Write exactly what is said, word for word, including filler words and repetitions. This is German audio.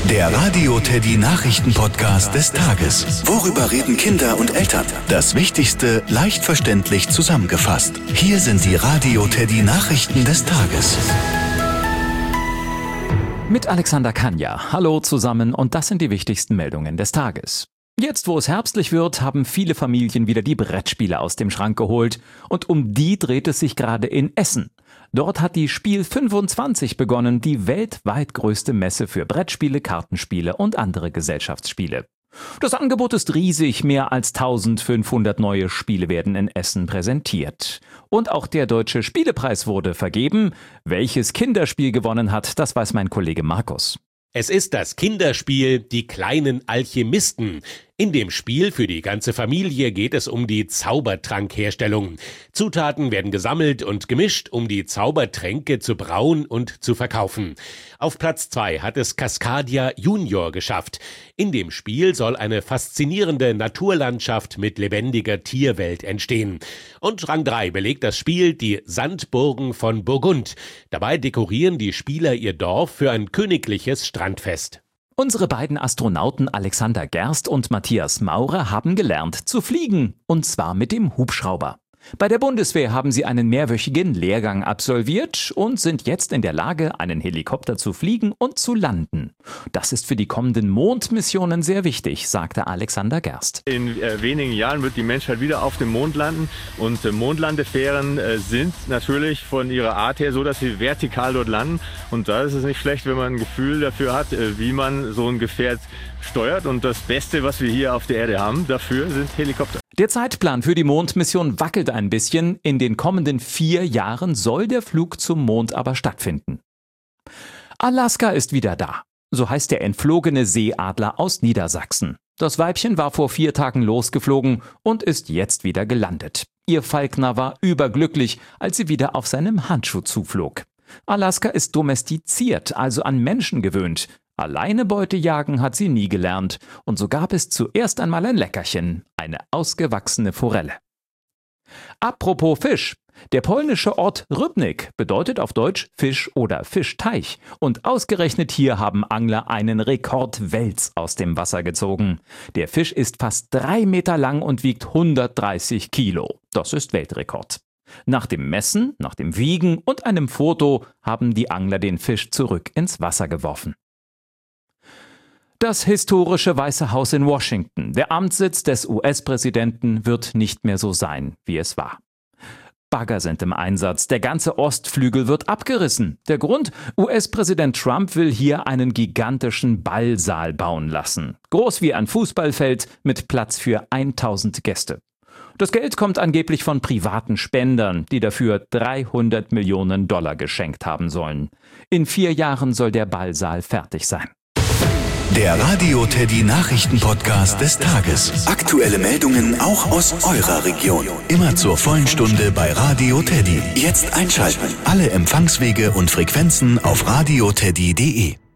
Der Radio Teddy Nachrichten-Podcast des Tages. Worüber reden Kinder und Eltern? Das Wichtigste leicht verständlich zusammengefasst. Hier sind die Radio Teddy Nachrichten des Tages. Mit Alexander Kanja. Hallo zusammen und das sind die wichtigsten Meldungen des Tages. Jetzt, wo es herbstlich wird, haben viele Familien wieder die Brettspiele aus dem Schrank geholt. Und um die dreht es sich gerade in Essen. Dort hat die Spiel fünfundzwanzig begonnen, die weltweit größte Messe für Brettspiele, Kartenspiele und andere Gesellschaftsspiele. Das Angebot ist riesig, mehr als eintausendfünfhundert neue Spiele werden in Essen präsentiert. Und auch der Deutsche Spielepreis wurde vergeben. Welches Kinderspiel gewonnen hat, das weiß mein Kollege Markus. Es ist das Kinderspiel Die kleinen Alchemisten. In dem Spiel für die ganze Familie geht es um die Zaubertrankherstellung. Zutaten werden gesammelt und gemischt, um die Zaubertränke zu brauen und zu verkaufen. Auf Platz zwei hat es Cascadia Junior geschafft. In dem Spiel soll eine faszinierende Naturlandschaft mit lebendiger Tierwelt entstehen. Und Rang drei belegt das Spiel Die Sandburgen von Burgund. Dabei dekorieren die Spieler ihr Dorf für ein königliches Strandfest. Unsere beiden Astronauten Alexander Gerst und Matthias Maurer haben gelernt zu fliegen, und zwar mit dem Hubschrauber. Bei der Bundeswehr haben sie einen mehrwöchigen Lehrgang absolviert und sind jetzt in der Lage, einen Helikopter zu fliegen und zu landen. Das ist für die kommenden Mondmissionen sehr wichtig, sagte Alexander Gerst. In äh, wenigen Jahren wird die Menschheit wieder auf dem Mond landen und äh, Mondlandefähren äh, sind natürlich von ihrer Art her so, dass sie vertikal dort landen. Und da ist es nicht schlecht, wenn man ein Gefühl dafür hat, äh, wie man so ein Gefährt steuert. Und das Beste, was wir hier auf der Erde haben, dafür sind Helikopter. Der Zeitplan für die Mondmission wackelt ein bisschen. In den kommenden vier Jahren soll der Flug zum Mond aber stattfinden. Alaska ist wieder da. So heißt der entflogene Seeadler aus Niedersachsen. Das Weibchen war vor vier Tagen losgeflogen und ist jetzt wieder gelandet. Ihr Falkner war überglücklich, als sie wieder auf seinem Handschuh zuflog. Alaska ist domestiziert, also an Menschen gewöhnt. Alleine Beute jagen hat sie nie gelernt. Und so gab es zuerst einmal ein Leckerchen, eine ausgewachsene Forelle. Apropos Fisch. Der polnische Ort Rybnik bedeutet auf Deutsch Fisch oder Fischteich. Und ausgerechnet hier haben Angler einen Rekordwels aus dem Wasser gezogen. Der Fisch ist fast drei Meter lang und wiegt hundertdreißig Kilo. Das ist Weltrekord. Nach dem Messen, nach dem Wiegen und einem Foto haben die Angler den Fisch zurück ins Wasser geworfen. Das historische Weiße Haus in Washington, der Amtssitz des U S-Präsidenten, wird nicht mehr so sein, wie es war. Bagger sind im Einsatz, der ganze Ostflügel wird abgerissen. Der Grund? U S-Präsident Trump will hier einen gigantischen Ballsaal bauen lassen. Groß wie ein Fußballfeld mit Platz für tausend Gäste. Das Geld kommt angeblich von privaten Spendern, die dafür dreihundert Millionen Dollar geschenkt haben sollen. In vier Jahren soll der Ballsaal fertig sein. Der Radio Teddy Nachrichten-Podcast des Tages. Aktuelle Meldungen auch aus eurer Region. Immer zur vollen Stunde bei Radio Teddy. Jetzt einschalten. Alle Empfangswege und Frequenzen auf radioteddy punkt de.